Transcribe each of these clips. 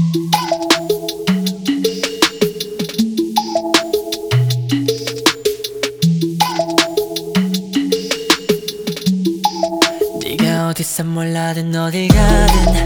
네가 어디서 몰라든 어딜 가든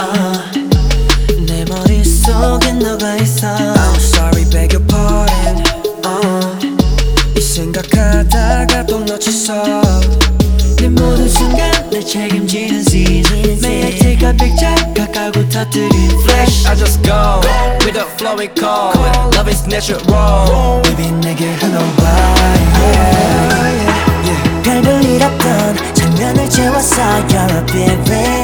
내 머릿속에 너가 있어. I'm sorry, beg your pardon. 이 생각하다가 또 놓쳤어. 내 모든 순간 날 책임지는 season. May I take a picture? 가까고 터뜨린 flash. I just go with the flow we call. Love is natural. Baby 내게 흘러와. 별볼 일 없던 장면을 채웠어. You're a big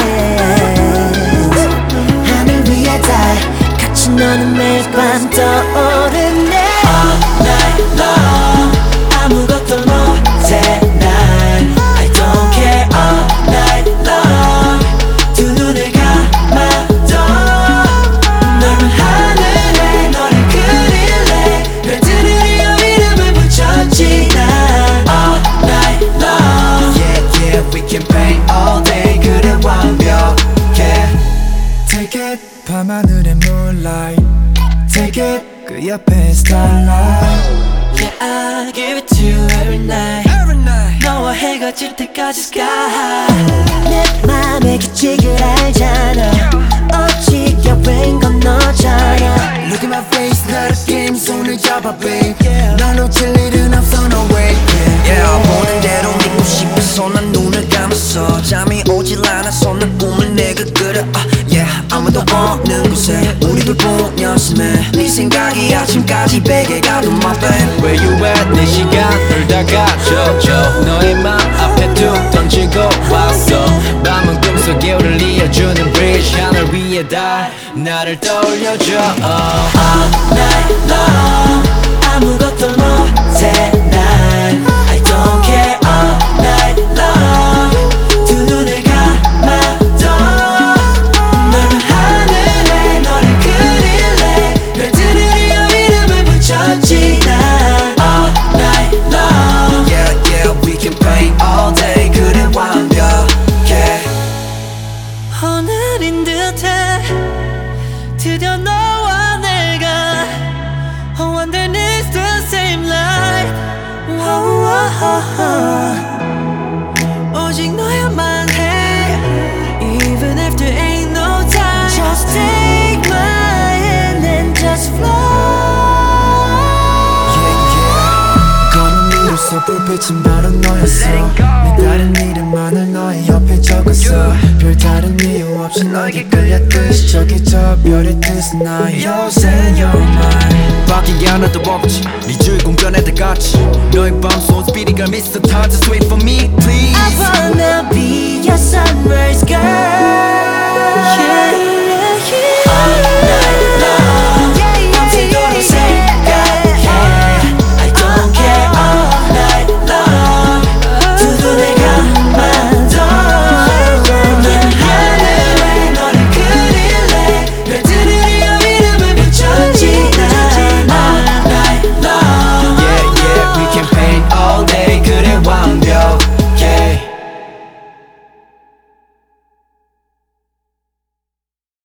win. 하늘 위에 달 같이 너는 매일 밤 떠오르네. All night long 아무것도 못해 난 I don't care. All night long 두 눈을 감아도 넓은 하늘에 너를 그릴래. 별들을 이어 이름을 붙였지 난. All night long Yeah, yeah, we can paint all day. 그래 완벽해. Take it 밤하늘의 moonlight. Take it 그 옆에 starlight. Yeah, I give it to you every night. 너와 해가 질 때까지 sky. 내 맘에 규칙을 알잖아. 오직 여행 건 너잖아. Look at my face 나를 게임 손을 잡아 babe. 날 놓칠 일은 없어 no way. Yeah, 보는 대로 믿고 싶어서 난 눈을 감았어. 잠이 오질 않아서 난 꿈을 내가 그려. Yeah, 아무도 없는 곳에 우리들 보녀심해. 네 생각이 아침까지 베개 가도 my babe. Where you at? 내 시간을 다 가져줘. 너의 맘 앞에 툭 던지고 왔어. 밤은 꿈속에 우릴 이어주는 bridge. 하늘 위에 달 나를 떠올려줘. All night long 아무것도 못해 난 I don't care. All night long 두 눈을 감아도 넓은 하늘에 너를 그릴래. 별들을 이어 이름을 붙였지 난. All night long Yeah, yeah, we can paint all day. 그래 완벽해. 오늘인 듯해 드디어 너와 내가 underneath the same light. 오직 너야만 해. Even if there ain't no time, just take my hand and just fly. 검은 미로속 불빛은 바로 너였어. 내 다른 이름만을 너의 옆에 적었어. 별다른 이유 없이 너에게 끌렸듯이 저기 저 별의 뜻은 나의 요새 you're mine. 바뀐 게 하나도 없지. 네 주인공 변해다 같이. 너의 밤속 스피릿 걸 Mr. Time to sweet for me please.